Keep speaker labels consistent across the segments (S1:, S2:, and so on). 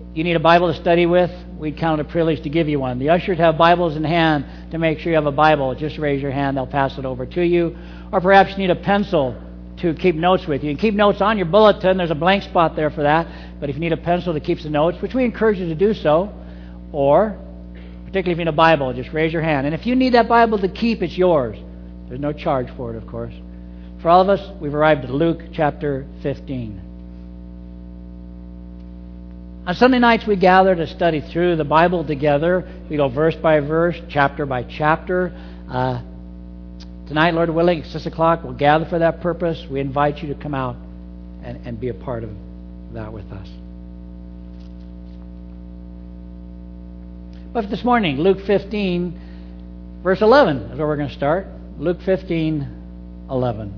S1: you need a Bible to study with, we count it a privilege to give you one. The ushers have Bibles in hand to make sure you have a Bible. Just raise your hand, they'll pass it over to you. Or perhaps you need a pencil to keep notes with you. You can keep notes on your bulletin. There's a blank spot there for that. But if you need a pencil that keeps the notes, which we encourage you to do so, or particularly if you need a Bible, just raise your hand. And if you need that Bible to keep, it's yours. There's no charge for it, of course. For all of us, we've arrived at Luke chapter 15. On Sunday nights, we gather to study through the Bible together. We go verse by verse, chapter by chapter. Tonight, Lord willing, at 6 o'clock, we'll gather for that purpose. We invite you to come out and be a part of that with us. But this morning, Luke 15, verse 11 is where we're going to start. Luke 15, 11.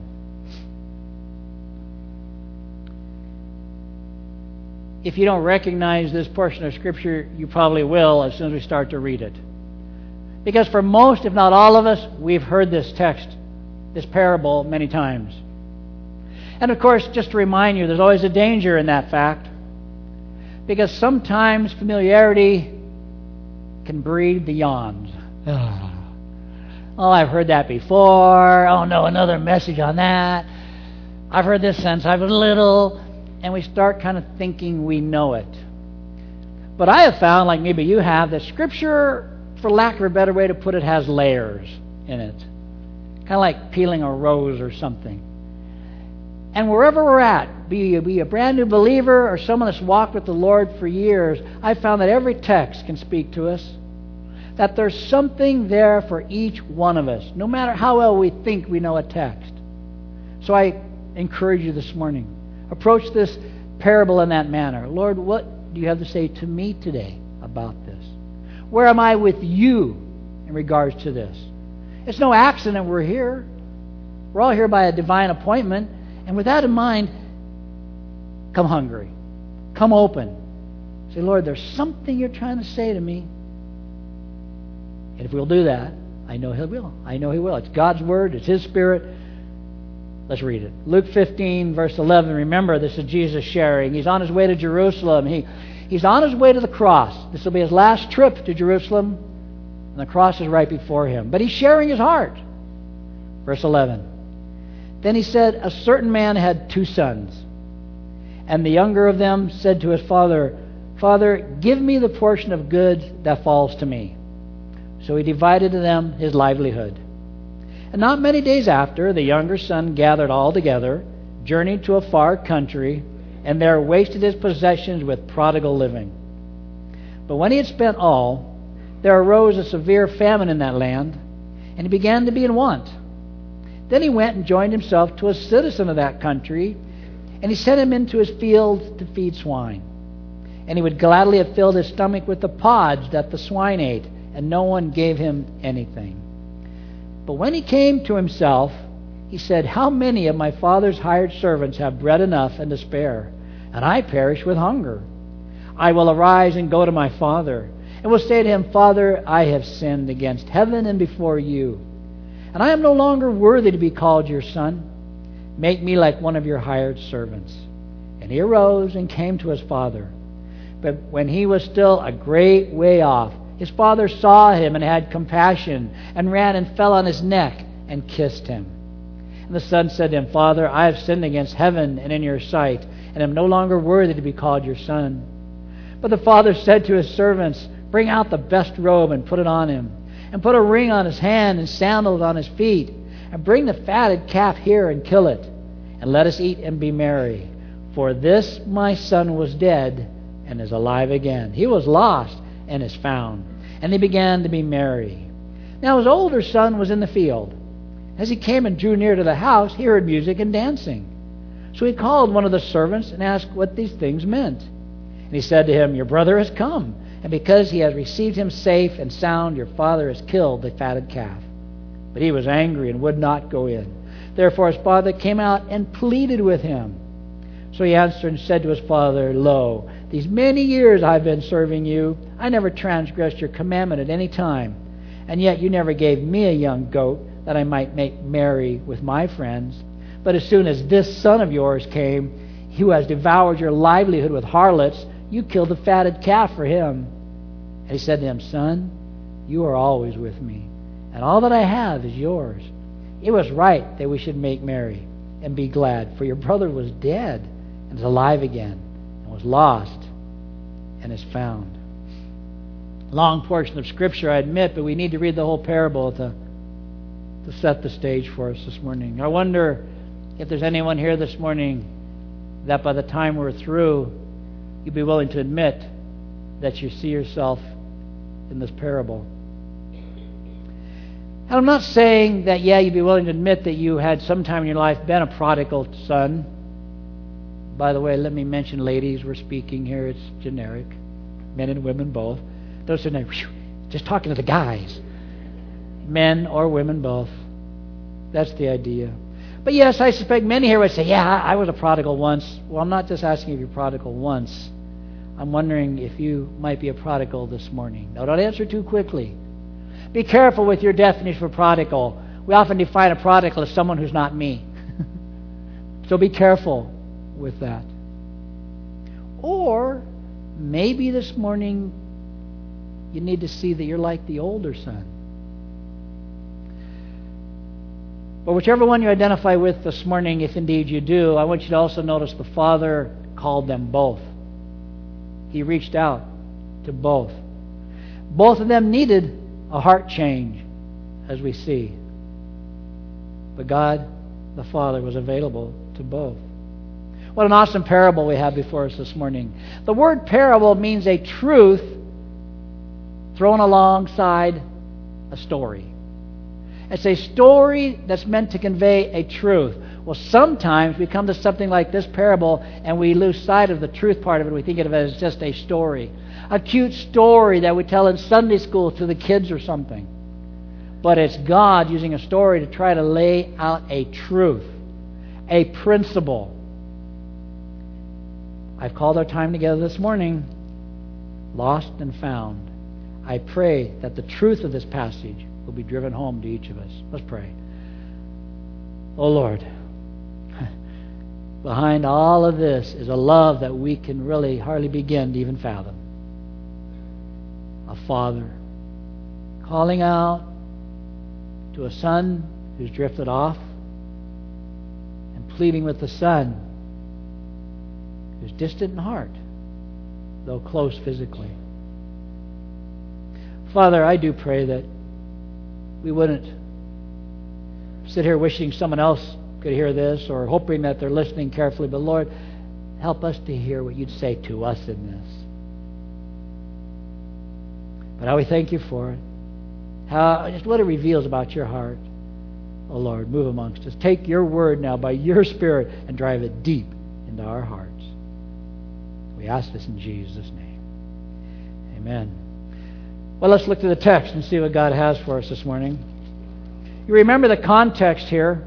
S1: If you don't recognize this portion of Scripture, you probably will as soon as we start to read it. Because for most, if not all of us, we've heard this text, this parable, many times. And of course, just to remind you, there's always a danger in that fact. Because sometimes familiarity can breed the yawns. Oh, I've heard that before. Oh no, another message on that. I've heard this since I was little. And we start kind of thinking we know it. But I have found, like maybe you have, that Scripture, for lack of a better way to put it, has layers in it. Kind of like peeling a rose or something. And wherever we're at, be a brand new believer or someone that's walked with the Lord for years, I've found that every text can speak to us. That there's something there for each one of us, no matter how well we think we know a text. So I encourage you this morning, approach this parable in that manner. Lord, what do you have to say to me today about this? Where am I with you in regards to this? It's no accident we're here. We're all here by a divine appointment. And with that in mind, come hungry. Come open. Say, Lord, there's something you're trying to say to me. And if we'll do that, I know He will. I know He will. It's God's Word. It's His Spirit. Let's read it. Luke 15, verse 11. Remember, this is Jesus sharing. He's on His way to Jerusalem. He's on His way to the cross. This will be His last trip to Jerusalem. And the cross is right before Him. But He's sharing His heart. Verse 11. Then He said, a certain man had 2 sons. And the younger of them said to his father, Father, give me the portion of goods that falls to me. So He divided to them his livelihood. And not many days after, the younger son gathered all together, journeyed to a far country, and there wasted his possessions with prodigal living. But when he had spent all, there arose a severe famine in that land, and he began to be in want. Then he went and joined himself to a citizen of that country, and he sent him into his fields to feed swine. And he would gladly have filled his stomach with the pods that the swine ate, and no one gave him anything. But when he came to himself, he said, how many of my father's hired servants have bread enough and to spare, and I perish with hunger? I will arise and go to my father, and will say to him, Father, I have sinned against heaven and before you, and I am no longer worthy to be called your son. Make me like one of your hired servants. And he arose and came to his father. But when he was still a great way off, his father saw him and had compassion, and ran and fell on his neck and kissed him. And the son said to him, Father, I have sinned against heaven and in your sight, and am no longer worthy to be called your son. But the father said to his servants, Bring out the best robe and put it on him, and put a ring on his hand and sandals on his feet, and bring the fatted calf here and kill it, and let us eat and be merry. For this my son was dead and is alive again. He was lost and is found. And they began to be merry. Now his older son was in the field. As he came and drew near to the house, he heard music and dancing. So he called one of the servants and asked what these things meant. And he said to him, Your brother has come, and because he has received him safe and sound, your father has killed the fatted calf. But he was angry and would not go in. Therefore his father came out and pleaded with him. So he answered and said to his father, Lo, these many years I have been serving you. I never transgressed your commandment at any time. And yet you never gave me a young goat that I might make merry with my friends. But as soon as this son of yours came, who has devoured your livelihood with harlots, you killed the fatted calf for him. And he said to him, Son, you are always with me, and all that I have is yours. It was right that we should make merry and be glad, for your brother was dead and is alive again, and was lost and is found. Long portion of Scripture, I admit, but we need to read the whole parable to set the stage for us this morning. I wonder if there's anyone here this morning that by the time we're through, you'd be willing to admit that you see yourself in this parable. And I'm not saying that, you'd be willing to admit that you had sometime in your life been a prodigal son. By the way, let me mention, ladies, we're speaking here. It's generic. Men and women both. Those are just talking to the guys. Men or women both. That's the idea. But yes, I suspect many here would say, I was a prodigal once. Well, I'm not just asking if you're prodigal once. I'm wondering if you might be a prodigal this morning. Now, don't answer too quickly. Be careful with your definition for prodigal. We often define a prodigal as someone who's not me. So be careful with that. Or maybe this morning you need to see that you're like the older son. But whichever one you identify with this morning, if indeed you do, I want you to also notice the Father called them both. He reached out to both. Both of them needed a heart change, as we see. But God, the Father, was available to both. What an awesome parable we have before us this morning. The word parable means a truth thrown alongside a story. It's a story that's meant to convey a truth. Well, sometimes we come to something like this parable and we lose sight of the truth part of it. We think of it as just a story. A cute story that we tell in Sunday school to the kids or something. But it's God using a story to try to lay out a truth, a principle. I've called our time together this morning, Lost and Found. I pray that the truth of this passage will be driven home to each of us. Let's pray. Oh Lord, behind all of this is a love that we can really hardly begin to even fathom. A father calling out to a son who's drifted off and pleading with the son who's distant in heart, though close physically. Father, I do pray that we wouldn't sit here wishing someone else could hear this or hoping that they're listening carefully, but Lord, help us to hear what you'd say to us in this. But how we thank you for it. How just what it reveals about your heart. Oh Lord, move amongst us. Take your word now by your Spirit and drive it deep into our hearts. We ask this in Jesus' name. Amen. Well, let's look to the text and see what God has for us this morning. You remember the context here.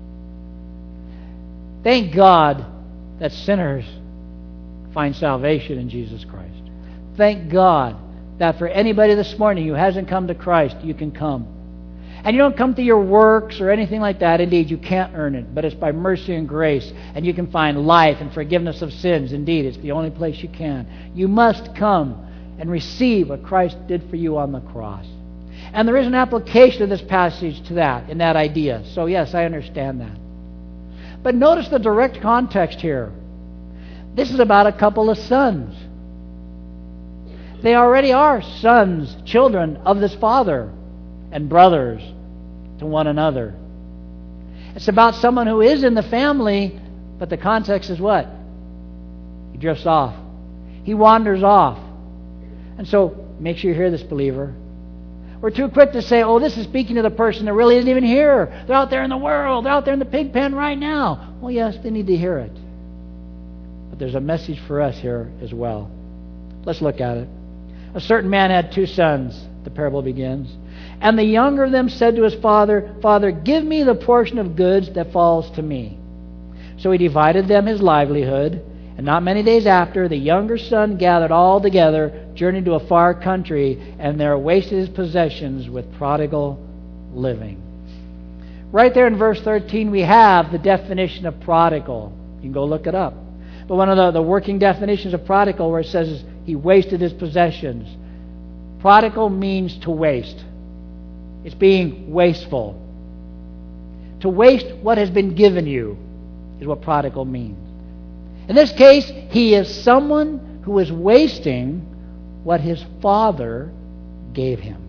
S1: Thank God that sinners find salvation in Jesus Christ. Thank God that for anybody this morning who hasn't come to Christ, you can come. And you don't come through your works or anything like that. Indeed, you can't earn it, but it's by mercy and grace, and you can find life and forgiveness of sins. Indeed, it's the only place you can. You must come and receive what Christ did for you on the cross. And there is an application of this passage to that, in that idea. So yes, I understand that. But notice the direct context here. This is about a couple of sons. They already are sons, children of this father, and brothers to one another. It's about someone who is in the family, but the context is what? He drifts off. He wanders off. And so, make sure you hear this, believer. We're too quick to say, this is speaking to the person that really isn't even here. They're out there in the world. They're out there in the pig pen right now. Well, yes, they need to hear it. But there's a message for us here as well. Let's look at it. A certain man had 2 sons, the parable begins. And the younger of them said to his father, Father, give me the portion of goods that falls to me. So he divided them his livelihood. And not many days after, the younger son gathered all together, journeyed to a far country, and there wasted his possessions with prodigal living. Right there in verse 13, we have the definition of prodigal. You can go look it up. But one of the working definitions of prodigal, where it says he wasted his possessions. Prodigal means to waste. It's being wasteful. To waste what has been given you is what prodigal means. In this case, he is someone who is wasting what his father gave him.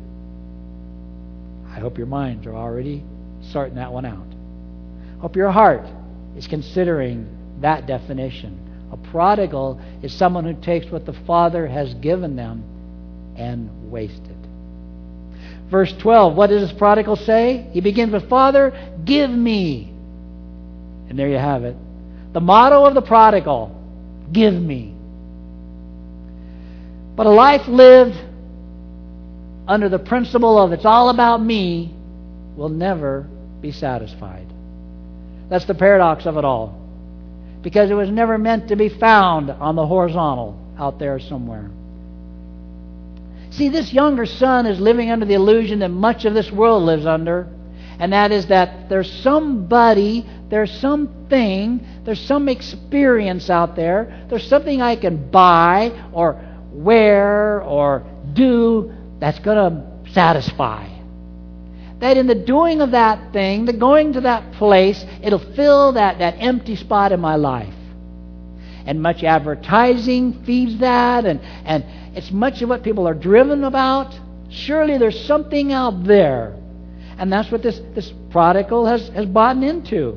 S1: I hope your minds are already sorting that one out. I hope your heart is considering that definition. A prodigal is someone who takes what the Father has given them and wastes it. Verse 12, what does this prodigal say? He begins with, Father, give me. And there you have it. The motto of the prodigal, give me. But a life lived under the principle of it's all about me will never be satisfied. That's the paradox of it all. Because it was never meant to be found on the horizontal out there somewhere. See, this younger son is living under the illusion that much of this world lives under, and that is that there's somebody, there's something, there's some experience out there, there's something I can buy or wear or do that's going to satisfy. That in the doing of that thing, the going to that place, it'll fill that empty spot in my life. And much advertising feeds that, and it's much of what people are driven about. Surely there's something out there. And that's what this prodigal has bought into.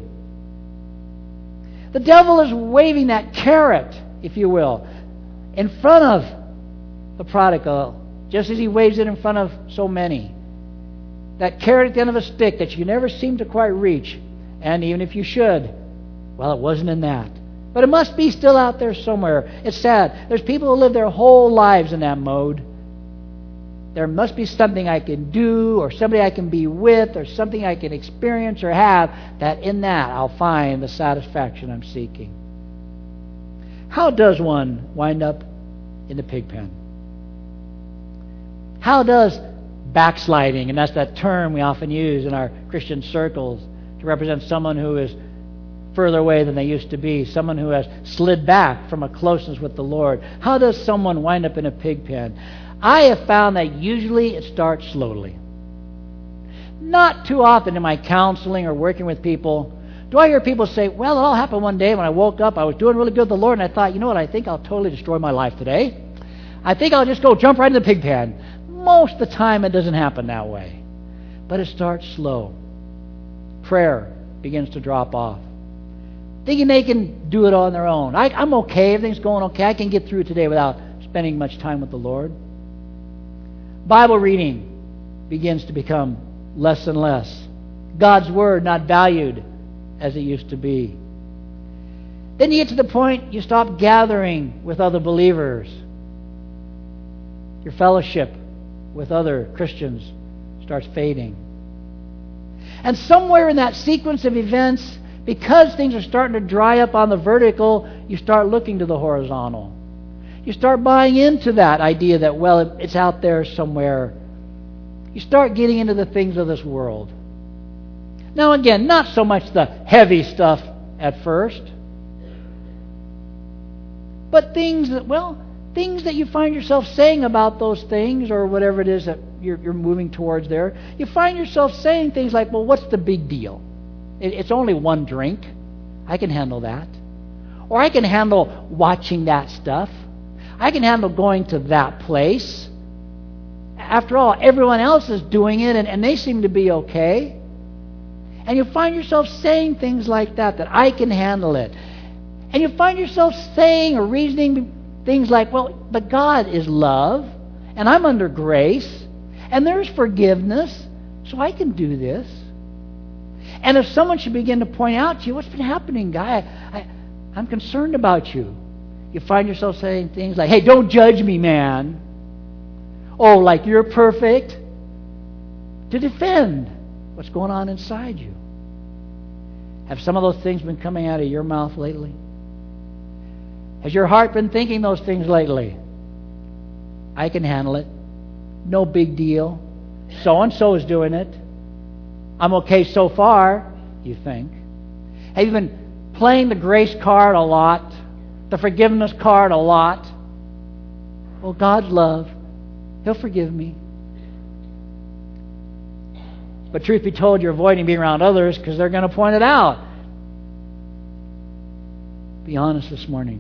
S1: The devil is waving that carrot, if you will, in front of the prodigal, just as he waves it in front of so many. That carrot at the end of a stick that you never seem to quite reach. And even if you should, well, it wasn't in that. But it must be still out there somewhere. It's sad. There's people who live their whole lives in that mode. There must be something I can do, or somebody I can be with, or something I can experience or have, that in that I'll find the satisfaction I'm seeking. How does one wind up in the pig pen? How does backsliding, and that's that term we often use in our Christian circles to represent someone who is further away than they used to be, someone who has slid back from a closeness with the Lord. How does someone wind up in a pig pen? I have found that usually it starts slowly. Not too often in my counseling or working with people do I hear people say, well, it all happened one day when I woke up, I was doing really good with the Lord, and I thought, you know what, I think I'll totally destroy my life today. I think I'll just go jump right in the pig pen. Most of the time it doesn't happen that way. But it starts slow. Prayer begins to drop off. Thinking they can do it on their own. I'm okay, everything's going okay, I can get through today without spending much time with the Lord. Bible reading begins to become less and less. God's Word not valued as it used to be. Then you get to the point you stop gathering with other believers. Your fellowship with other Christians starts fading. And somewhere in that sequence of events, because things are starting to dry up on the vertical, you start looking to the horizontal. You start buying into that idea that, well, it's out there somewhere. You start getting into the things of this world. Now again, not so much the heavy stuff at first, but things that you find yourself saying about those things, or whatever it is that you're moving towards there, you find yourself saying things like, well, what's the big deal? It's only one drink. I can handle that. Or I can handle watching that stuff. I can handle going to that place. After all, everyone else is doing it, and they seem to be okay. And you find yourself saying things like that I can handle it. And you find yourself saying or reasoning things like, well, but God is love, and I'm under grace, and there's forgiveness, so I can do this. And if someone should begin to point out to you, what's been happening, guy? I'm concerned about you. You find yourself saying things like, hey, don't judge me, man. Oh, like you're perfect. To defend what's going on inside you. Have some of those things been coming out of your mouth lately? Has your heart been thinking those things lately? I can handle it. No big deal. So-and-so is doing it. I'm okay so far, you think. Have you been playing the grace card a lot? the forgiveness card a lot. Well, God's love, He'll forgive me. But truth be told, you're avoiding being around others because they're going to point it out. Be honest this morning.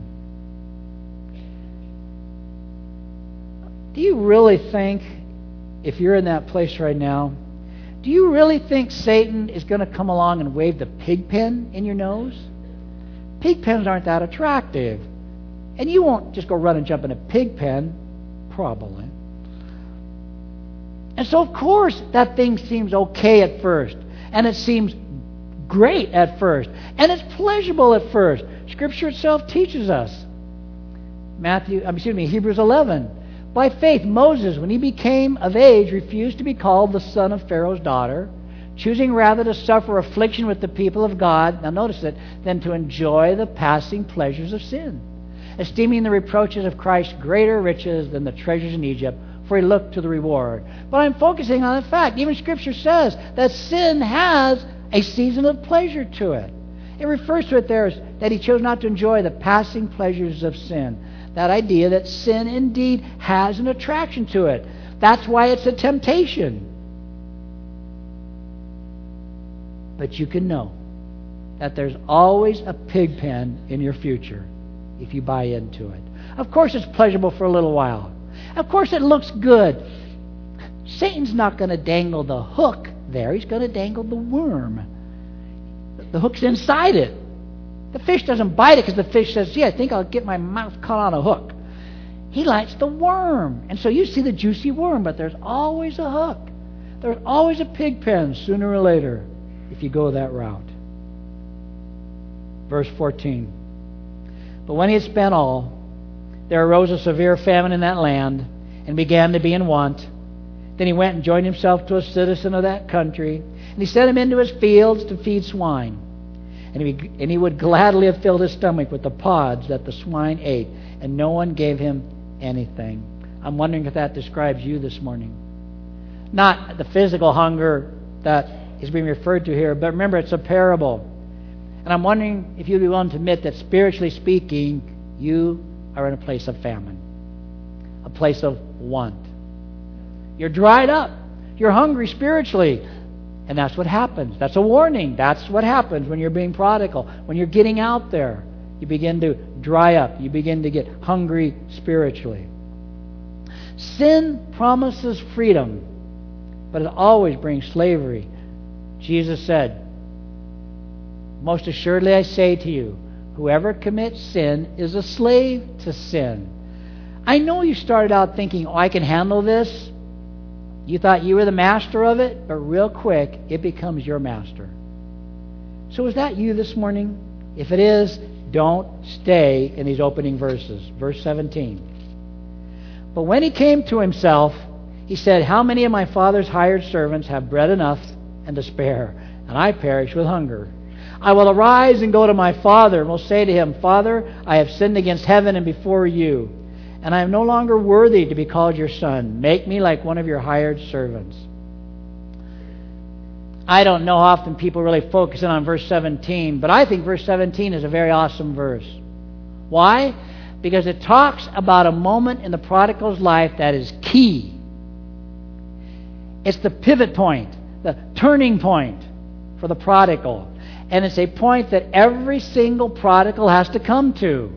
S1: Do you really think, if you're in that place right now, do you really think Satan is going to come along and wave the pig pen in your nose? Pig pens aren't that attractive. And you won't just go run and jump in a pig pen, probably. And so, of course, that thing seems okay at first. And it seems great at first. And it's pleasurable at first. Scripture itself teaches us. Hebrews 11. By faith, Moses, when he became of age, refused to be called the son of Pharaoh's daughter, choosing rather to suffer affliction with the people of God, now notice it, than to enjoy the passing pleasures of sin, esteeming the reproaches of Christ greater riches than the treasures in Egypt, for he looked to the reward. But I'm focusing on the fact, even Scripture says that sin has a season of pleasure to it. It refers to it there as that he chose not to enjoy the passing pleasures of sin. That idea that sin indeed has an attraction to it. That's why it's a temptation. But you can know that there's always a pig pen in your future if you buy into it. Of course it's pleasurable for a little while. Of course it looks good. Satan's not going to dangle the hook there. He's going to dangle the worm. The hook's inside it. The fish doesn't bite it because the fish says, I think I'll get my mouth caught on a hook. He likes the worm. And so you see the juicy worm, but there's always a hook. There's always a pig pen sooner or later if you go that route. Verse 14. But when he had spent all, there arose a severe famine in that land and began to be in want. Then he went and joined himself to a citizen of that country, and he sent him into his fields to feed swine. And he would gladly have filled his stomach with the pods that the swine ate, and no one gave him anything. I'm wondering if that describes you this morning. Not the physical hunger that is being referred to here, but remember, it's a parable. And I'm wondering if you'd be willing to admit that spiritually speaking, you are in a place of famine, a place of want. You're dried up. You're hungry spiritually. And that's what happens. That's a warning. That's what happens when you're being prodigal. When you're getting out there, you begin to dry up. You begin to get hungry spiritually. Sin promises freedom, but it always brings slavery. Jesus said, most assuredly I say to you, whoever commits sin is a slave to sin. I know you started out thinking, I can handle this. You thought you were the master of it, but real quick, it becomes your master. So is that you this morning? If it is, don't stay in these opening verses. Verse 17. But when he came to himself, he said, how many of my father's hired servants have bread enough and to spare, and I perish with hunger? I will arise and go to my father, and will say to him, Father, I have sinned against heaven and before you, and I am no longer worthy to be called your son. Make me like one of your hired servants. I don't know how often people really focus in on verse 17, but I think verse 17 is a very awesome verse. Why? Because it talks about a moment in the prodigal's life that is key. It's the pivot point, the turning point for the prodigal. And it's a point that every single prodigal has to come to.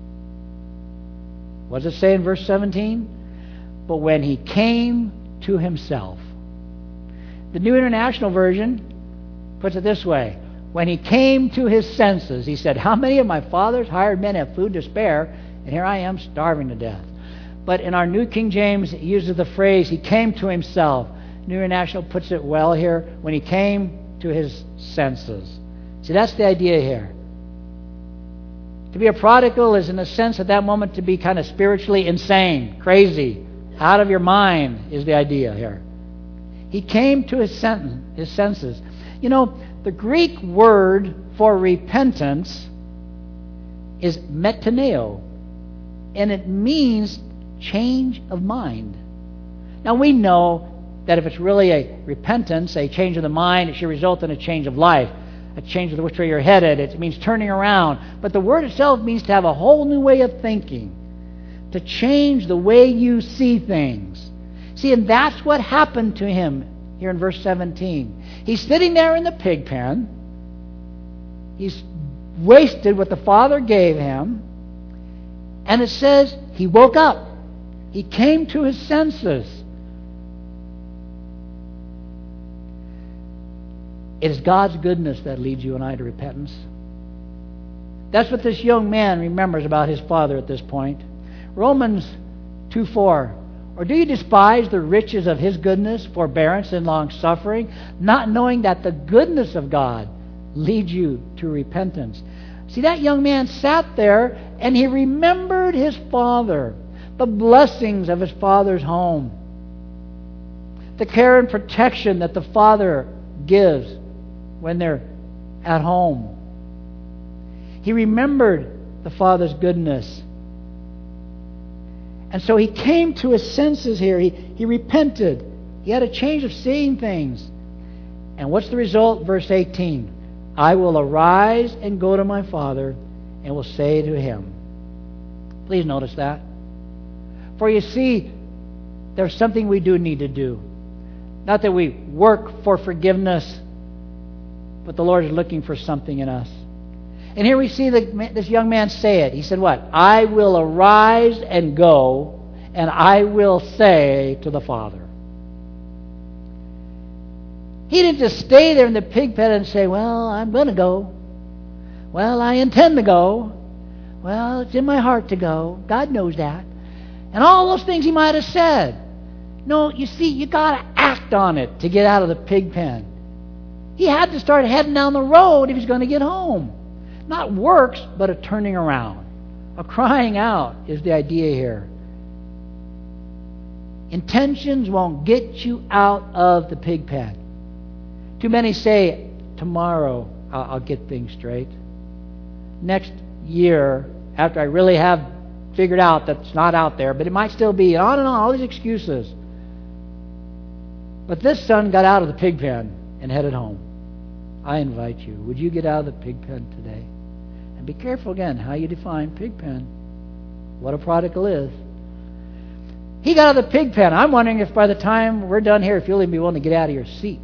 S1: What does it say in verse 17? But when he came to himself. The New International Version puts it this way. When he came to his senses, he said, how many of my father's hired men have food to spare, and here I am starving to death? But in our New King James, it uses the phrase, he came to himself. New International puts it well here, when he came to his senses. See, that's the idea here. To be a prodigal is, in a sense, at that moment, to be kind of spiritually insane, crazy, out of your mind is the idea here. He came to his senses. You know, the Greek word for repentance is metaneo, and it means change of mind. Now, we know that if it's really a repentance, a change of the mind, it should result in a change of life. a change of which way you're headed. It means turning around. But the word itself means to have a whole new way of thinking, to change the way you see things. See, and that's what happened to him here in verse 17. He's sitting there in the pig pen. He's wasted what the Father gave him. And it says he woke up. He came to his senses. It is God's goodness that leads you and I to repentance. That's what this young man remembers about his father at this point. Romans 2:4. Or do you despise the riches of his goodness, forbearance, and long-suffering, not knowing that the goodness of God leads you to repentance? See, that young man sat there and he remembered his father, the blessings of his father's home, the care and protection that the father gives when they're at home. He remembered the father's goodness. And so he came to his senses here. He repented. He had a change of seeing things. And what's the result? Verse 18. I will arise and go to my father and will say to him. Please notice that. For you see, there's something we do need to do. Not that we work for forgiveness, but the Lord is looking for something in us. And here we see this young man say it. He said what? I will arise and go, and I will say to the Father. He didn't just stay there in the pig pen and say, well, I'm going to go. Well, I intend to go. Well, it's in my heart to go. God knows that. And all those things he might have said. No, you see, you got to act on it to get out of the pig pen. He had to start heading down the road if he's going to get home. Not works, but a turning around. A crying out is the idea here. Intentions won't get you out of the pig pen. Too many say, tomorrow I'll get things straight. Next year, after I really have figured out that it's not out there, but it might still be, on and on, all these excuses. But this son got out of the pig pen and headed home. I invite you, would you get out of the pig pen today? And be careful again how you define pig pen. What a prodigal is. He got out of the pig pen. I'm wondering if by the time we're done here, if you'll even be willing to get out of your seat.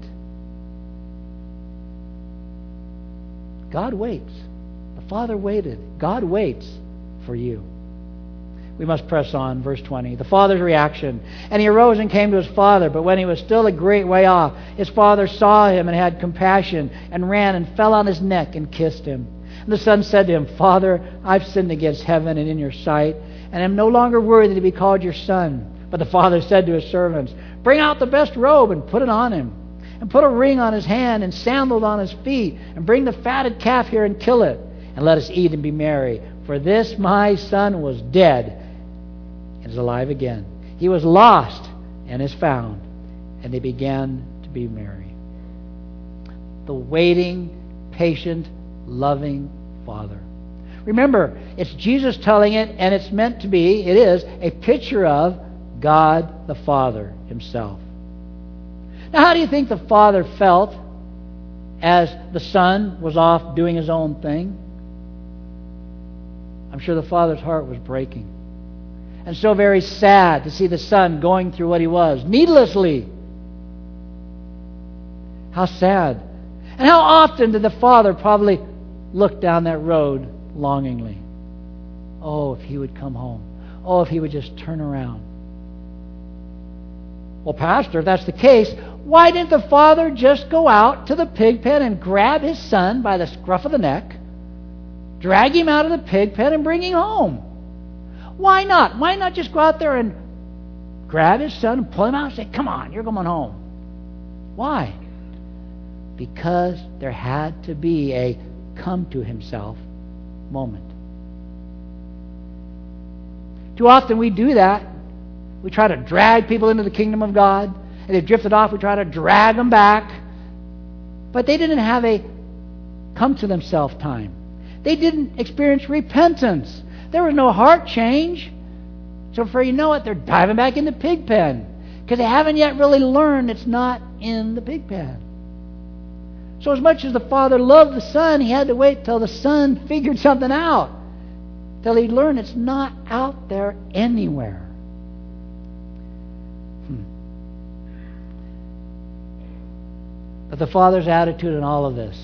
S1: God waits. The Father waited. God waits for you. We must press on. Verse 20. The father's reaction. And he arose and came to his father. But when he was still a great way off, his father saw him and had compassion and ran and fell on his neck and kissed him. And the son said to him, Father, I've sinned against heaven and in your sight, and am no longer worthy to be called your son. But the father said to his servants, Bring out the best robe and put it on him, and put a ring on his hand and sandals on his feet, and bring the fatted calf here and kill it, and let us eat and be merry. For this my son was dead and is alive again. He was lost and is found. And they began to be merry. The waiting, patient, loving Father. Remember, it's Jesus telling it, and it's meant to be, it is, a picture of God the Father himself. Now, how do you think the Father felt as the Son was off doing his own thing? I'm sure the Father's heart was breaking. And so very sad to see the Son going through what he was, needlessly. How sad. And how often did the Father probably look down that road longingly? Oh, if he would come home. Oh, if he would just turn around. Well, Pastor, if that's the case, why didn't the Father just go out to the pig pen and grab his Son by the scruff of the neck, drag him out of the pig pen and bring him home? Why not? Why not just go out there and grab his son and pull him out and say, Come on, you're going home? Why? Because there had to be a come to himself moment. Too often we do that. We try to drag people into the kingdom of God, and they've drifted off. We try to drag them back. But they didn't have a come to themselves time. They didn't experience repentance. There was no heart change. So before you know it, they're diving back in the pig pen because they haven't yet really learned it's not in the pig pen. So as much as the Father loved the Son, He had to wait till the Son figured something out, till He learned it's not out there anywhere. But the Father's attitude in all of this,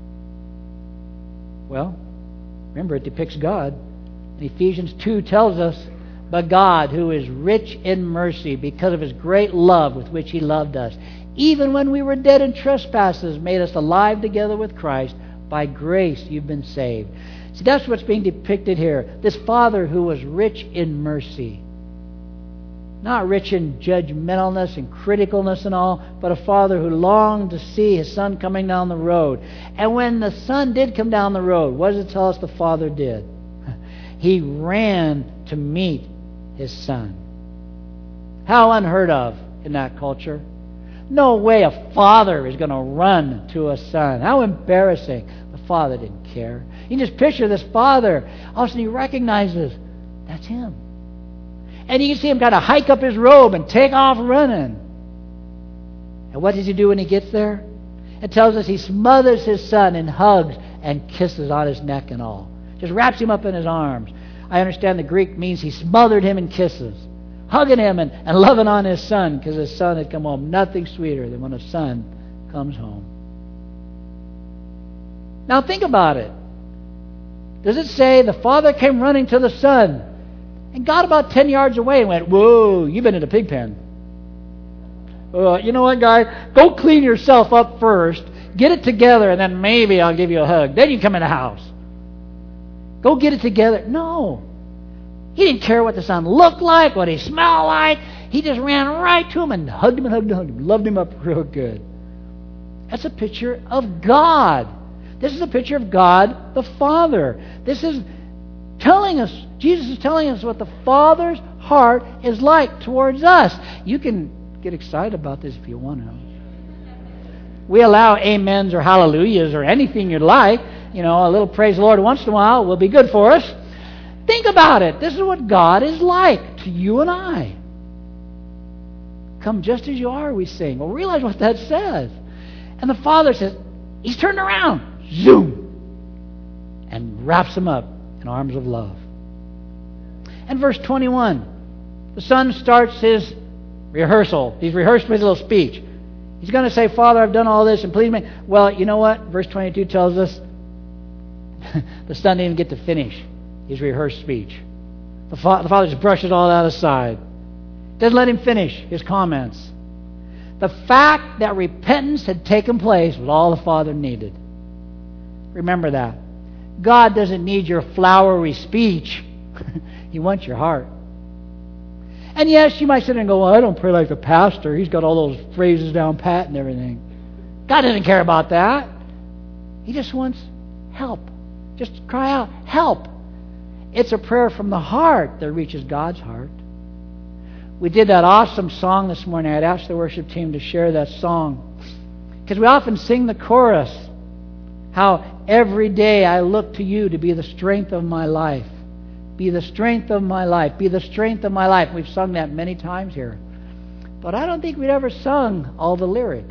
S1: well, remember, it depicts God. And Ephesians 2 tells us, but God, who is rich in mercy, because of His great love with which He loved us, even when we were dead in trespasses, made us alive together with Christ. By grace you've been saved. See, that's what's being depicted here. This Father who was rich in mercy. Not rich in judgmentalness and criticalness and all, but a Father who longed to see His Son coming down the road. And when the Son did come down the road, what does it tell us the Father did? He ran to meet His Son. How unheard of in that culture. No way a father is going to run to a son. How embarrassing. The Father didn't care. You can just picture this Father. All of a sudden he recognizes, that's Him. And you can see Him kind of hike up His robe and take off running. And what does He do when He gets there? It tells us He smothers His Son in hugs and kisses on His neck and all. Just wraps Him up in His arms. I understand the Greek means He smothered Him in kisses. Hugging Him and loving on His Son because His Son had come home. Nothing sweeter than when a son comes home. Now think about it. Does it say the Father came running to the Son and got about 10 yards away and went, whoa, you've been in a pig pen. You know what, guy? Go clean yourself up first. Get it together and then maybe I'll give you a hug. Then you come in the house. Go get it together. No. He didn't care what the Son looked like, what he smelled like. He just ran right to Him and hugged Him and hugged him, hugged him. Loved Him up real good. That's a picture of God. This is a picture of God the Father. This is telling us, Jesus is telling us what the Father's heart is like towards us. You can get excited about this if you want to. We allow amens or hallelujahs or anything you'd like. You know, a little praise the Lord once in a while will be good for us. Think about it. This is what God is like to you and I. Come just as you are, we sing. Well, realize what that says. And the Father says, He's turned around. Zoom. And wraps Him up in arms of love. And verse 21. The Son starts His rehearsal. He's rehearsed His little speech. He's going to say, Father, I've done all this and please me. Well, you know what? Verse 22 tells us the Son didn't even get to finish His rehearsed speech. The Father just brushes all that aside. Doesn't let Him finish His comments. The fact that repentance had taken place was all the Father needed. Remember that. God doesn't need your flowery speech. He wants your heart. And yes, you might sit there and go, well, I don't pray like the pastor. He's got all those phrases down pat and everything. God doesn't care about that. He just wants help. Just cry out, help. It's a prayer from the heart that reaches God's heart. We did that awesome song this morning. I'd asked the worship team to share that song. Because we often sing the chorus. How every day I look to You to be the strength of my life. Be the strength of my life. Be the strength of my life. We've sung that many times here. But I don't think we'd ever sung all the lyrics.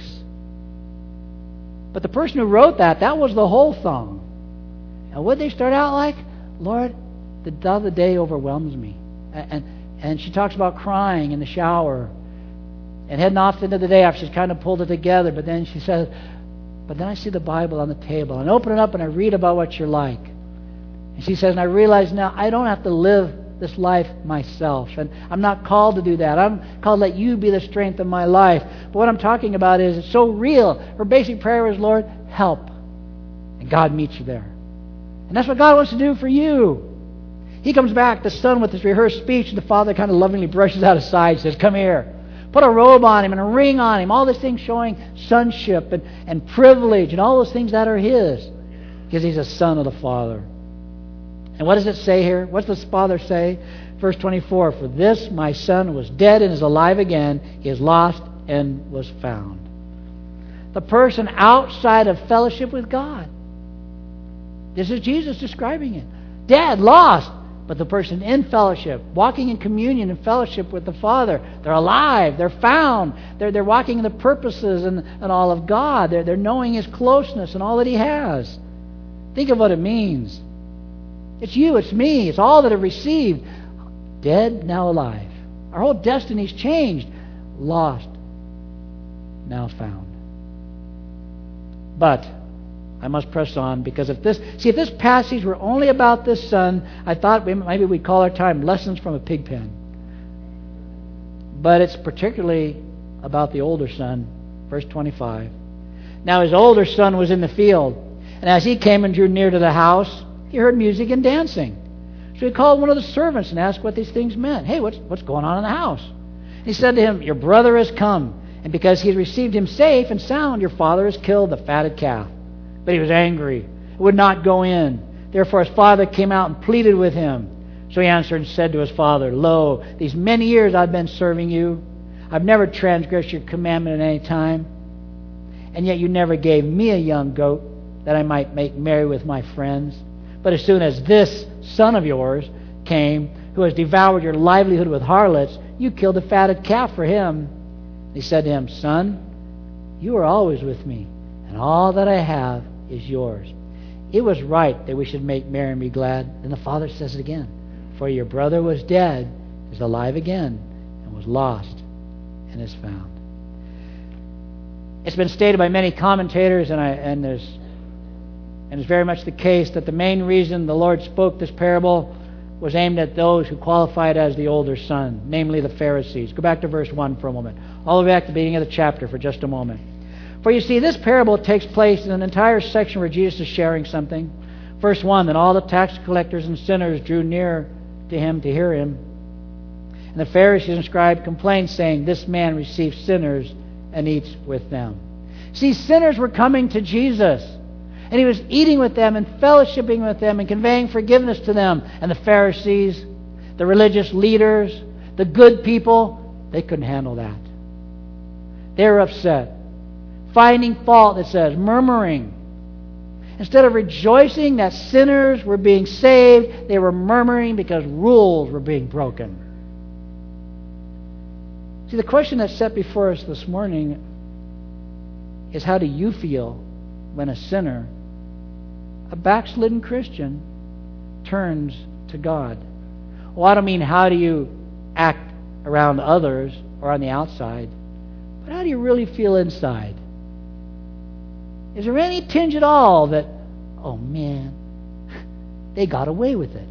S1: But the person who wrote that was the whole song. And what they start out like? Lord, the day overwhelms me. And she talks about crying in the shower and heading off into the day after she's kind of pulled it together. But then she says, but then I see the Bible on the table and open it up and I read about what you're like. And she says, and I realize now I don't have to live this life myself. And I'm not called to do that. I'm called to let You be the strength of my life. But what I'm talking about is it's so real. Her basic prayer is, Lord, help. And God meets you there. And that's what God wants to do for you. He comes back, the Son, with His rehearsed speech, and the Father kind of lovingly brushes that aside, says, come here. Put a robe on Him and a ring on Him. All these things showing sonship and privilege and all those things that are His. Because He's a Son of the Father. And what does it say here? What does the Father say? Verse 24, for this my Son was dead and is alive again. He is lost and was found. The person outside of fellowship with God. This is Jesus describing it. Dead, lost, but the person in fellowship, walking in communion and fellowship with the Father. They're alive. They're found. They're walking in the purposes and all of God. They're knowing His closeness and all that He has. Think of what it means. It's you. It's me. It's all that have received. Dead, now alive. Our whole destiny's changed. Lost, now found. But I must press on, because if this passage were only about this son, I thought maybe we'd call our time Lessons from a Pig Pen. But it's particularly about the older son. Verse 25. Now his older son was in the field, and as he came and drew near to the house, he heard music and dancing. So he called one of the servants and asked what these things meant. Hey, what's going on in the house? He said to him, your brother has come, and because he had received him safe and sound, your father has killed the fatted calf. But he was angry, would not go in. Therefore his father came out and pleaded with him. So he answered and said to his father, Lo, these many years I've been serving you. I've never transgressed your commandment at any time. And yet you never gave me a young goat that I might make merry with my friends. But as soon as this son of yours came, who has devoured your livelihood with harlots, you killed a fatted calf for him. He said to him, Son, you are always with me, and all that I have is yours. It was right that we should make merry and be glad. And the father says it again. For your brother was dead, is alive again, and was lost, and is found. It's been stated by many commentators, and it's very much the case, that the main reason the Lord spoke this parable was aimed at those who qualified as the older son, namely the Pharisees. Go back to verse 1 for a moment. All the way back to the beginning of the chapter for just a moment. For you see, this parable takes place in an entire section where Jesus is sharing something. Verse 1, then all the tax collectors and sinners drew near to him to hear him. And the Pharisees and scribes complained, saying, This man receives sinners and eats with them. See, sinners were coming to Jesus, and he was eating with them and fellowshipping with them and conveying forgiveness to them. And the Pharisees, the religious leaders, the good people, they couldn't handle that. They were upset, finding fault, it says, murmuring. Instead of rejoicing that sinners were being saved, they were murmuring because rules were being broken. See, the question that's set before us this morning is, how do you feel when a sinner, a backslidden Christian, turns to God? Well, I don't mean how do you act around others or on the outside, but how do you really feel inside? Is there any tinge at all that, oh man, they got away with it?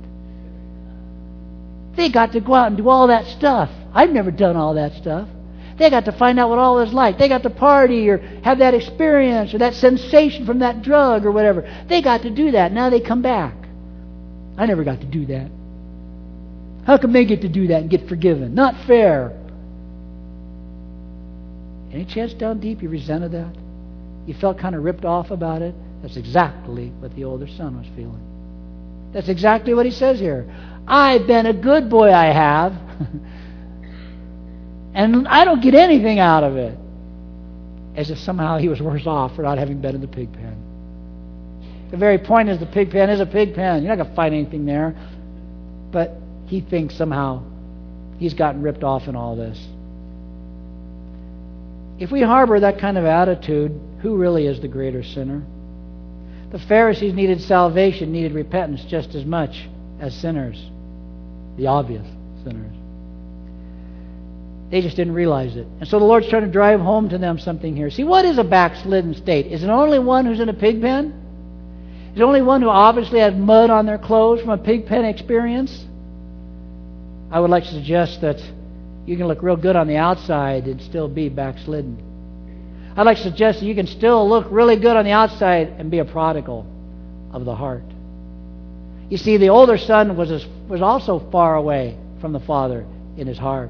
S1: They got to go out and do all that stuff. I've never done all that stuff. They got to find out what all is like. They got to party or have that experience or that sensation from that drug or whatever. They got to do that. Now they come back. I never got to do that. How come they get to do that and get forgiven? Not fair. Any chance down deep you resented that? You felt kind of ripped off about it? That's exactly what the older son was feeling. That's exactly what he says here. I've been a good boy, I have. And I don't get anything out of it. As if somehow he was worse off for not having been in the pig pen. The very point is, the pig pen is a pig pen. You're not going to find anything there. But he thinks somehow he's gotten ripped off in all this. If we harbor that kind of attitude, who really is the greater sinner? The Pharisees needed salvation, needed repentance just as much as sinners. The obvious sinners. They just didn't realize it. And so the Lord's trying to drive home to them something here. See, what is a backslidden state? Is it only one who's in a pig pen? Is it only one who obviously has mud on their clothes from a pig pen experience? I would like to suggest that you can look real good on the outside and still be backslidden. I'd like to suggest that you can still look really good on the outside and be a prodigal of the heart. You see, the older son was also far away from the father in his heart.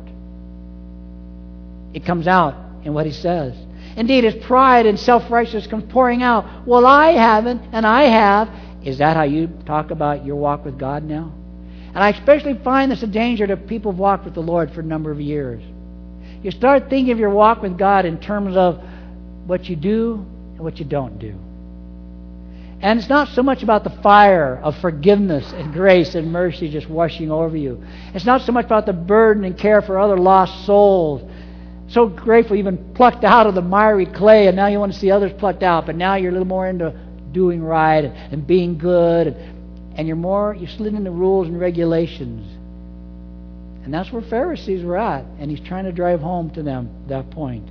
S1: It comes out in what he says. Indeed, his pride and self-righteousness comes pouring out. Well, I haven't, and I have. Is that how you talk about your walk with God now? And I especially find this a danger to people who've walked with the Lord for a number of years. You start thinking of your walk with God in terms of what you do and what you don't do. And it's not so much about the fire of forgiveness and grace and mercy just washing over you. It's not so much about the burden and care for other lost souls. So grateful you've been plucked out of the miry clay, and now you want to see others plucked out, but now you're a little more into doing right and being good, and you slid into rules and regulations. And that's where Pharisees were at, and he's trying to drive home to them that point.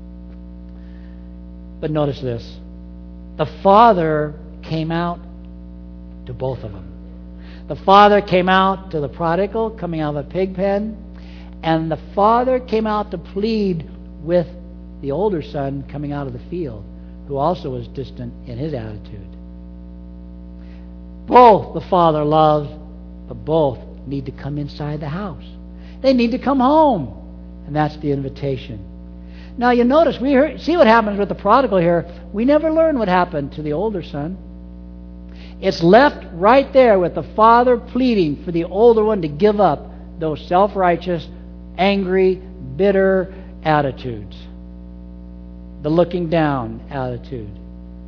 S1: But notice this. The Father came out to both of them. The Father came out to the prodigal coming out of a pig pen, and the Father came out to plead with the older son coming out of the field, who also was distant in his attitude. Both the Father loves, but both need to come inside the house. They need to come home, and that's the invitation. Now you notice, see what happens with the prodigal here. We never learn what happened to the older son. It's left right there with the father pleading for the older one to give up those self-righteous, angry, bitter attitudes. The looking down attitude.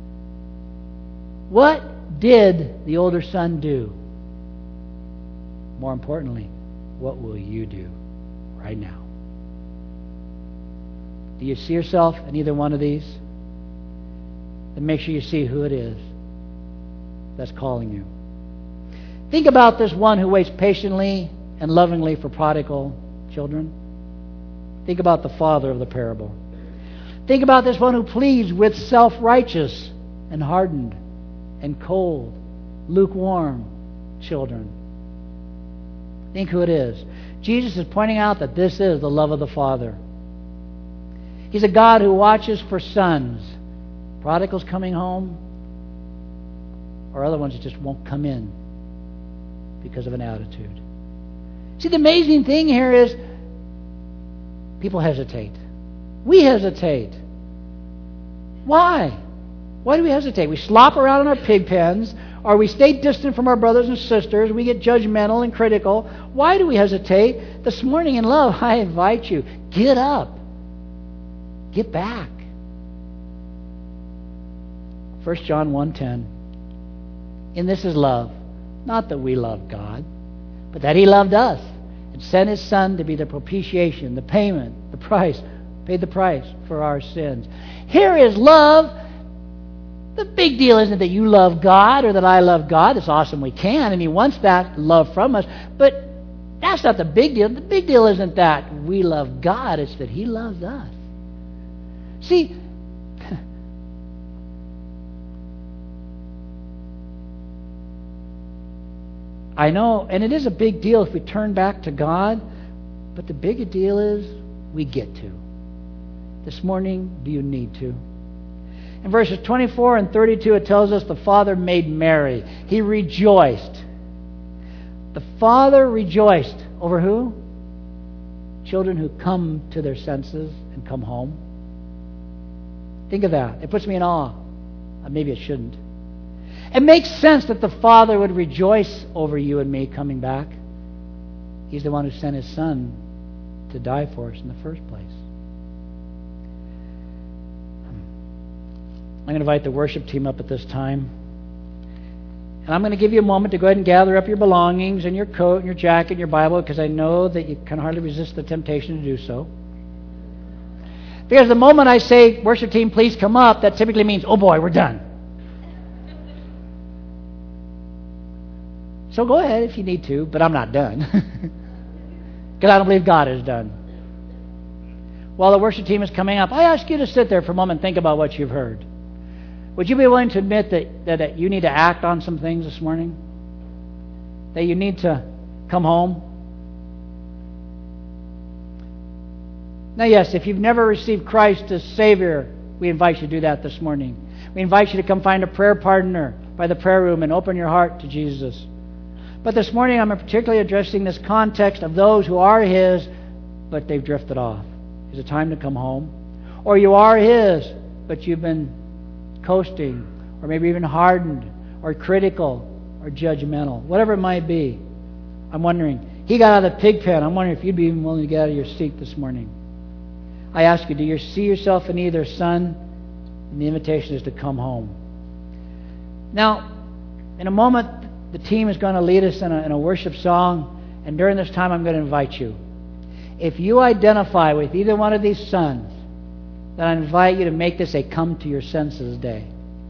S1: What did the older son do? More importantly, what will you do right now? Do you see yourself in either one of these? Then make sure you see who it is that's calling you. Think about this one who waits patiently and lovingly for prodigal children. Think about the father of the parable. Think about this one who pleads with self-righteous and hardened and cold, lukewarm children. Think who it is. Jesus is pointing out that this is the love of the Father. He's a God who watches for sons. Prodigals coming home, or other ones that just won't come in because of an attitude. See, the amazing thing here is people hesitate. We hesitate. Why? Why do we hesitate? We slop around in our pig pens, or we stay distant from our brothers and sisters. We get judgmental and critical. Why do we hesitate? This morning in love, I invite you, get up. Get back. 1 John 1:10. And this is love. Not that we love God, but that He loved us and sent His Son to be the propitiation, the payment, the price, paid the price for our sins. Here is love. The big deal isn't that you love God or that I love God. It's awesome we can, and He wants that love from us. But that's not the big deal. The big deal isn't that we love God. It's that He loves us. See, I know, and it is a big deal if we turn back to God, but the bigger deal is we get to. This morning, do you need to? In verses 24 and 32, it tells us the Father made merry. He rejoiced. The Father rejoiced over who? Children who come to their senses and come home. Think of that. It puts me in awe. Maybe it shouldn't. It makes sense that the Father would rejoice over you and me coming back. He's the one who sent His Son to die for us in the first place. I'm going to invite the worship team up at this time. And I'm going to give you a moment to go ahead and gather up your belongings and your coat and your jacket and your Bible, because I know that you can hardly resist the temptation to do so. Because the moment I say, worship team, please come up, that typically means, oh boy, we're done. So go ahead if you need to, but I'm not done. Because I don't believe God is done. While the worship team is coming up, I ask you to sit there for a moment and think about what you've heard. Would you be willing to admit that you need to act on some things this morning? That you need to come home? Now, yes, if you've never received Christ as Savior, we invite you to do that this morning. We invite you to come find a prayer partner by the prayer room and open your heart to Jesus. But this morning I'm particularly addressing this context of those who are His, but they've drifted off. Is it time to come home? Or you are His, but you've been coasting, or maybe even hardened, or critical, or judgmental. Whatever it might be. I'm wondering, He got out of the pig pen. I'm wondering if you'd be even willing to get out of your seat this morning. I ask you, do you see yourself in either son? And the invitation is to come home. Now, in a moment, the team is going to lead us in a worship song. And during this time, I'm going to invite you. If you identify with either one of these sons, then I invite you to make this a come to your senses day.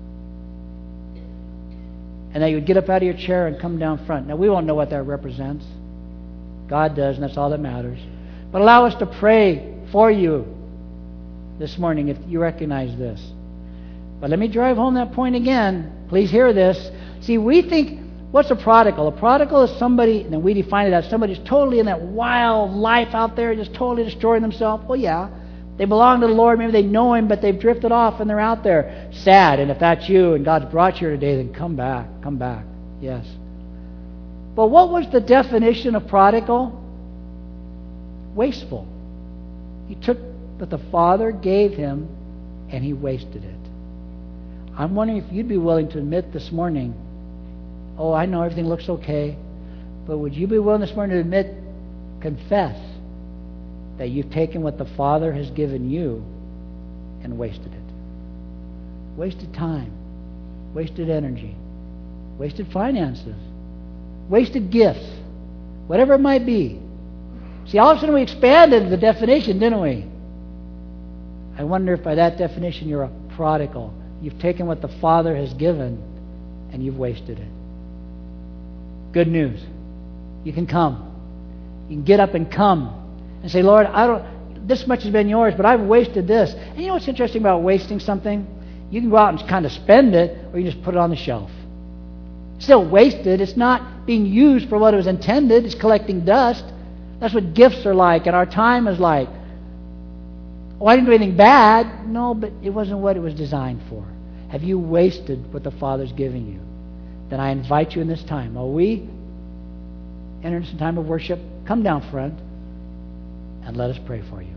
S1: And that you would get up out of your chair and come down front. Now, we won't know what that represents. God does, and that's all that matters. But allow us to pray for you this morning if you recognize this. But let me drive home that point again. Please hear this. See, we think, what's a prodigal? A prodigal is somebody, and we define it as somebody who's totally in that wild life out there, just totally destroying themselves. Well, yeah, they belong to the Lord. Maybe they know Him, but they've drifted off and they're out there sad. And if that's you and God's brought you here today, then come back. Come back. Yes. But what was the definition of prodigal? Wasteful. He took what the Father gave him and he wasted it. I'm wondering if you'd be willing to admit this morning, oh, I know everything looks okay, but would you be willing this morning to admit, confess, that you've taken what the Father has given you and wasted it? Wasted time, wasted energy, wasted finances, wasted gifts, whatever it might be. See, all of a sudden we expanded the definition, didn't we? I wonder if by that definition you're a prodigal. You've taken what the Father has given and you've wasted it. Good news. You can come. You can get up and come and say, Lord, this much has been yours, but I've wasted this. And you know what's interesting about wasting something? You can go out and kind of spend it, or you just put it on the shelf. It's still wasted. It's not being used for what it was intended. It's collecting dust. That's what gifts are like, and our time is like. Oh, I didn't do anything bad. No, but it wasn't what it was designed for. Have you wasted what the Father's giving you? Then I invite you in this time. While we enter into some time of worship, come down front and let us pray for you.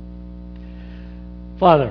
S1: Father,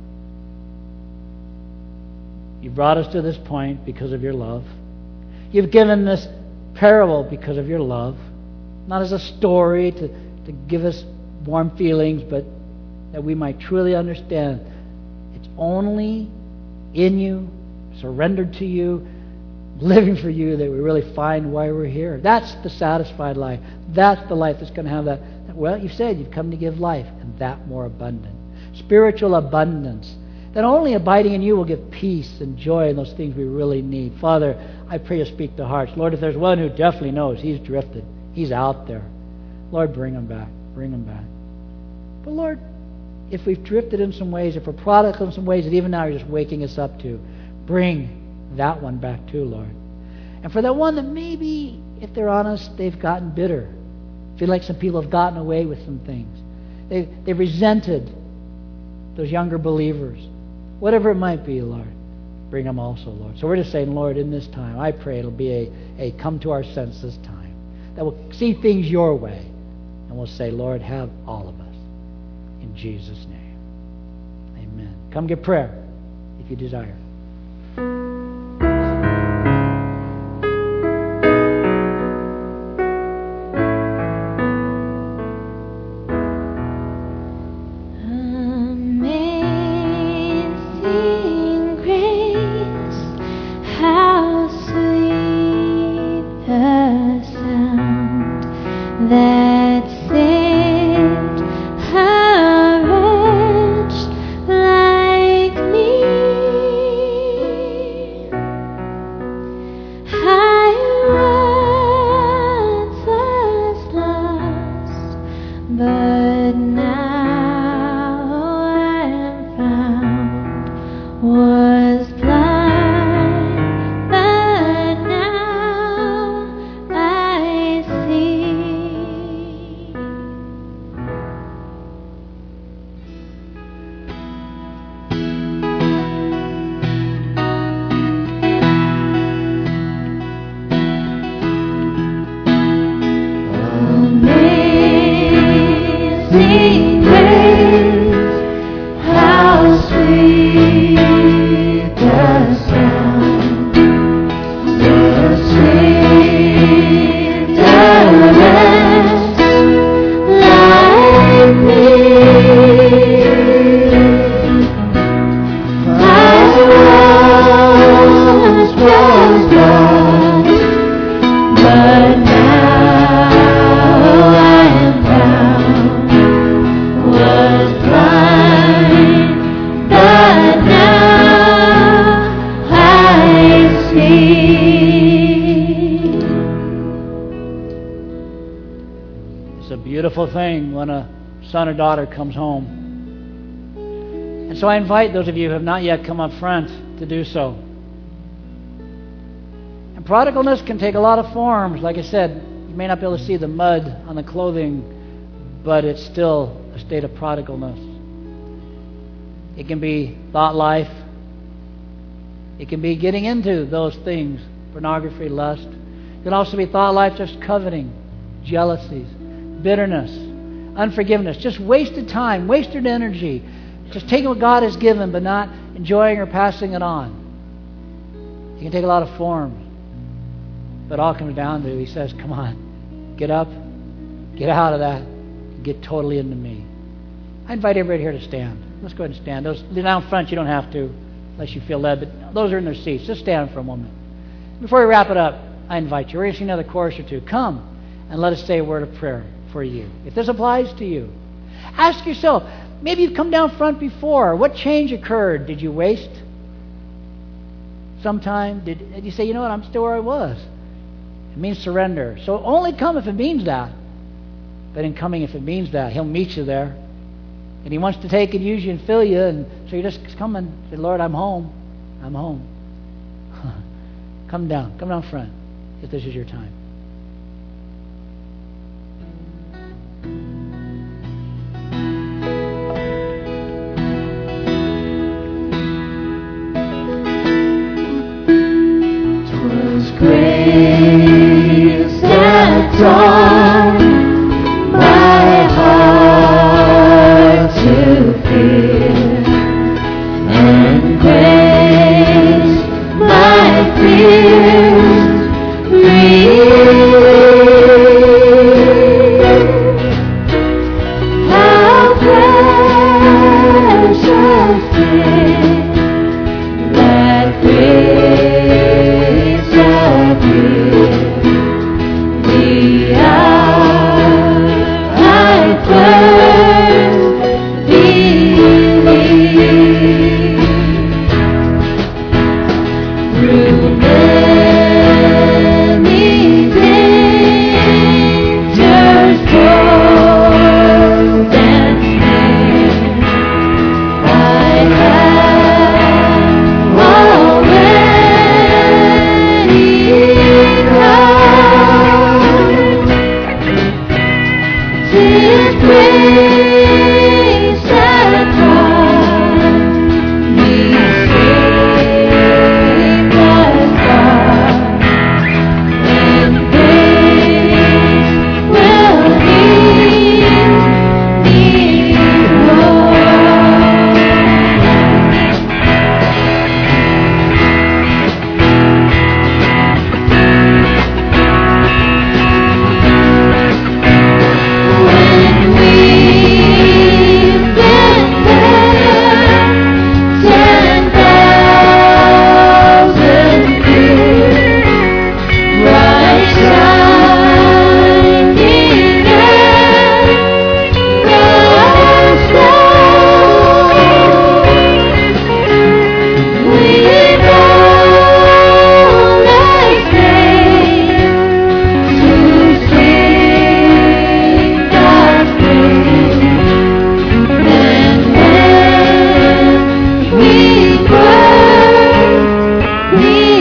S1: you brought us to this point because of your love. You've given this parable because of your love. Not as a story to give us warm feelings, but that we might truly understand it's only in you, surrendered to you, living for you, that we really find why we're here. That's the satisfied life. That's the life that's going to have that. Well, you said you've come to give life, and that more abundant. Spiritual abundance. That only abiding in you will give peace and joy and those things we really need. Father, I pray you speak to hearts. Lord, if there's one who definitely knows he's drifted, he's out there, Lord, bring him back. Bring him back. But Lord, if we've drifted in some ways, if we're prodigal in some ways that even now you're just waking us up to, bring that one back too, Lord. And for that one that maybe, if they're honest, they've gotten bitter. Feel like some people have gotten away with some things. They've resented those younger believers. Whatever it might be, Lord, bring them also, Lord. So we're just saying, Lord, in this time, I pray it'll be a come to our senses time. That we'll see things your way. And we'll say, Lord, have all of us. In Jesus' name. Amen. Come get prayer if you desire.
S2: Amazing grace, how sweet the sound that saved a wretch like me. I once was lost, but now I am found. Was blind, but now I see. Amazing
S1: wonderful thing when a son or daughter comes home. And so I invite those of you who have not yet come up front to do so. And prodigalness can take a lot of forms. Like I said, you may not be able to see the mud on the clothing, but it's still a state of prodigalness. It can be thought life. It can be getting into those things, pornography, lust. It can also be thought life, just coveting, jealousies, bitterness, unforgiveness, just wasted time, wasted energy, just taking what God has given but not enjoying or passing it on. It can take a lot of forms. But it all comes down to, he says, come on, get up, get out of that, and get totally into me. I invite everybody here to stand. Let's go ahead and stand. Those down front, you don't have to, unless you feel led, but those are in their seats. Just stand for a moment. Before we wrap it up, I invite you. We're going to sing another chorus or two. Come and let us say a word of prayer for you. If this applies to you, ask yourself, maybe you've come down front before. What change occurred? Did you waste some time? Did you say, you know what, I'm still where I was? It means surrender. So only come if it means that. But in coming, if it means that, He'll meet you there. And He wants to take and use you and fill you. And so you just come and say, Lord, I'm home. I'm home. Come down front if this is your time.
S2: Grace that taught my heart to fear, and grace my fears relieved. How precious is that grace appeared. The hour I first believed. Through many dangers, toils, and snares, I have already come. 'Tis grace that brought me safe thus far, and grace will lead me home. When we've been there 10,000 years, bright shining as the stars, we've always stayed to sing God's praise. And when we first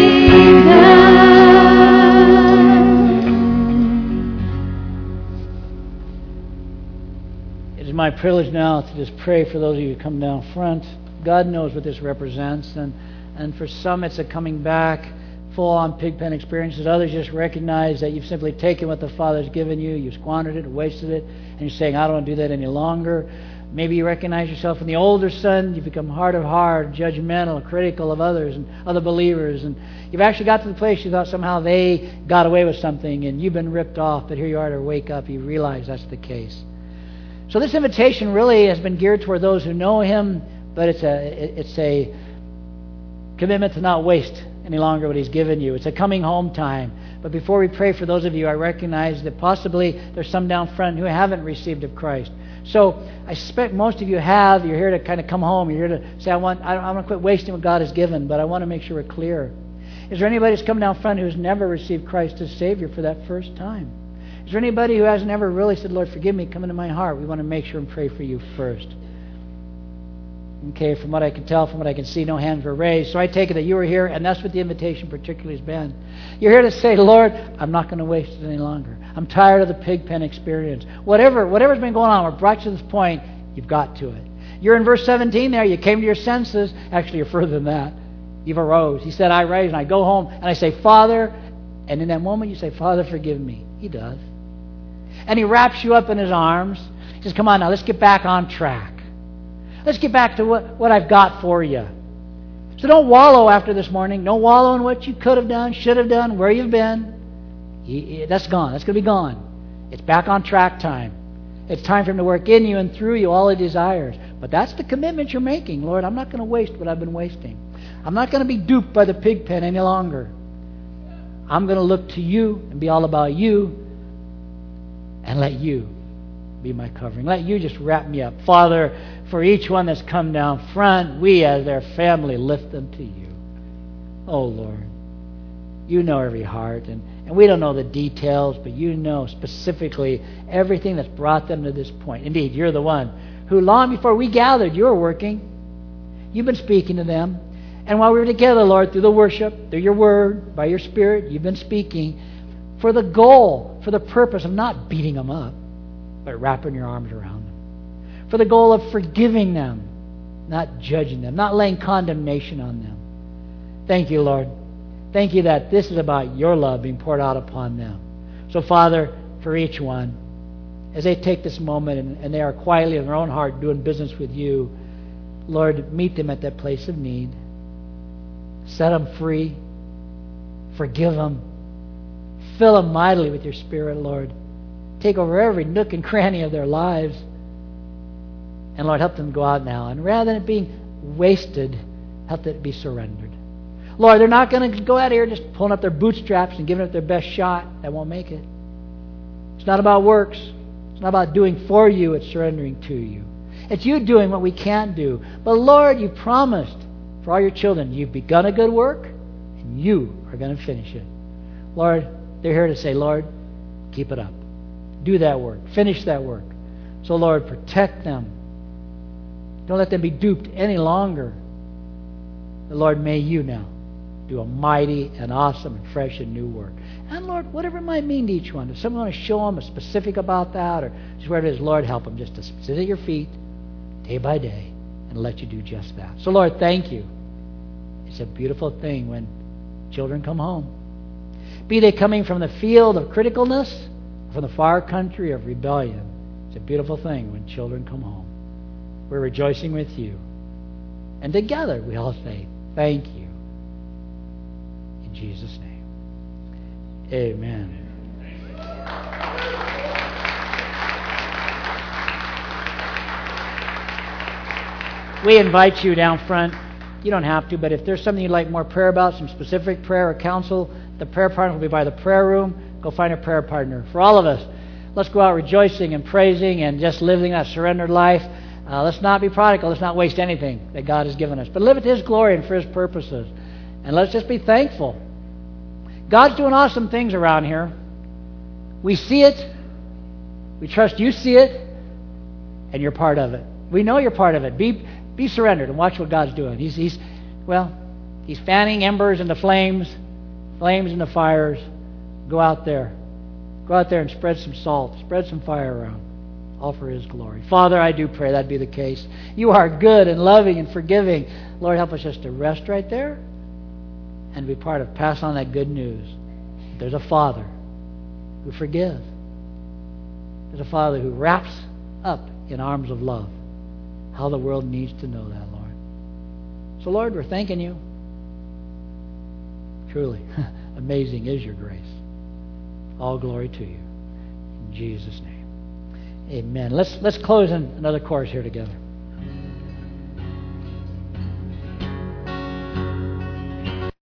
S2: began.
S1: It is my privilege now to just pray for those of you who come down front. God knows what this represents, and for some it's a coming back, full-on pigpen experiences. Others just recognize that you've simply taken what the Father's given you, you've squandered it, wasted it, and you're saying, I don't want to do that any longer. Maybe you recognize yourself in the older son. You've become hard of heart, judgmental, critical of others and other believers, and you've actually got to the place you thought somehow they got away with something and you've been ripped off, but here you are to wake up. You realize that's the case. So this invitation really has been geared toward those who know Him, but it's a commitment to not waste any longer what He's given you. It's a coming home time. But before we pray for those of you, I recognize that possibly there's some down front who haven't received of Christ. So I suspect most of you have. You're here to kind of come home. You're here to say, I want to quit wasting what God has given, but I want to make sure we're clear. Is there anybody that's come down front who's never received Christ as Savior for that first time? Is there anybody who hasn't ever really said, Lord, forgive me, come into my heart? We want to make sure and pray for you first. Okay, from what I can tell, from what I can see, no hands were raised. So I take it that you were here, and that's what the invitation particularly has been. You're here to say, Lord, I'm not going to waste it any longer. I'm tired of the pig pen experience. Whatever's been going on, we're brought you to this point, you've got to it. You're in verse 17 there. You came to your senses. Actually, you're further than that. You've arose. He said, I rise, and I go home, and I say, Father. And in that moment, you say, Father, forgive me. He does. And He wraps you up in His arms. He says, come on now, let's get back on track. Let's get back to what I've got for you. So don't wallow after this morning. Don't wallow in what you could have done, should have done, where you've been. That's gone. That's going to be gone. It's back on track time. It's time for Him to work in you and through you all He desires. But that's the commitment you're making. Lord, I'm not going to waste what I've been wasting. I'm not going to be duped by the pig pen any longer. I'm going to look to you and be all about you and let you be my covering. Let you just wrap me up. Father, for each one that's come down front, we as their family lift them to you. Oh, Lord, you know every heart, and we don't know the details, but you know specifically everything that's brought them to this point. Indeed, you're the one who long before we gathered, you were working. You've been speaking to them. And while we were together, Lord, through the worship, through your word, by your Spirit, you've been speaking for the goal, for the purpose of not beating them up, but wrapping your arms around them. For the goal of forgiving them, not judging them, not laying condemnation on them. Thank you, Lord. Thank you that this is about your love being poured out upon them. So, Father, for each one, as they take this moment and they are quietly in their own heart doing business with you, Lord, meet them at that place of need. Set them free. Forgive them. Fill them mightily with your Spirit, Lord. Take over every nook and cranny of their lives. And Lord, help them go out now. And rather than it being wasted, help it be surrendered. Lord, they're not going to go out here just pulling up their bootstraps and giving it their best shot. That won't make it. It's not about works. It's not about doing for you. It's surrendering to you. It's you doing what we can't do. But Lord, you promised for all your children, you've begun a good work, and you are going to finish it. Lord, they're here to say, Lord, keep it up. Do that work. Finish that work. So, Lord, protect them. Don't let them be duped any longer. But Lord, may you now do a mighty and awesome and fresh and new work. And Lord, whatever it might mean to each one, if someone wants to show them a specific about that, or just where it is, Lord, help them just to sit at your feet day by day and let you do just that. So, Lord, thank you. It's a beautiful thing when children come home. Be they coming from the field of criticalness or from the far country of rebellion, it's a beautiful thing when children come home. We're rejoicing with you. And together we all say, thank you. In Jesus' name. Amen. We invite you down front. You don't have to, but if there's something you'd like more prayer about, some specific prayer or counsel, the prayer partner will be by the prayer room. Go find a prayer partner. For all of us, let's go out rejoicing and praising and just living that surrendered life. Let's not be prodigal. Let's not waste anything that God has given us, but live it to His glory and for His purposes. And let's just be thankful. God's doing awesome things around here. We see it. We trust you see it, and you're part of it. We know you're part of it. Be surrendered and watch what God's doing. He's fanning embers into flames into fires. Go out there. Go out there and spread some salt. Spread some fire around. All for His glory. Father, I do pray that'd be the case. You are good and loving and forgiving. Lord, help us just to rest right there and be part of pass on that good news. There's a Father who forgives. There's a Father who wraps up in arms of love. How the world needs to know that, Lord. So, Lord, we're thanking you. Truly, amazing is your grace. All glory to you. In Jesus' name. Amen. Let's close in another chorus here together.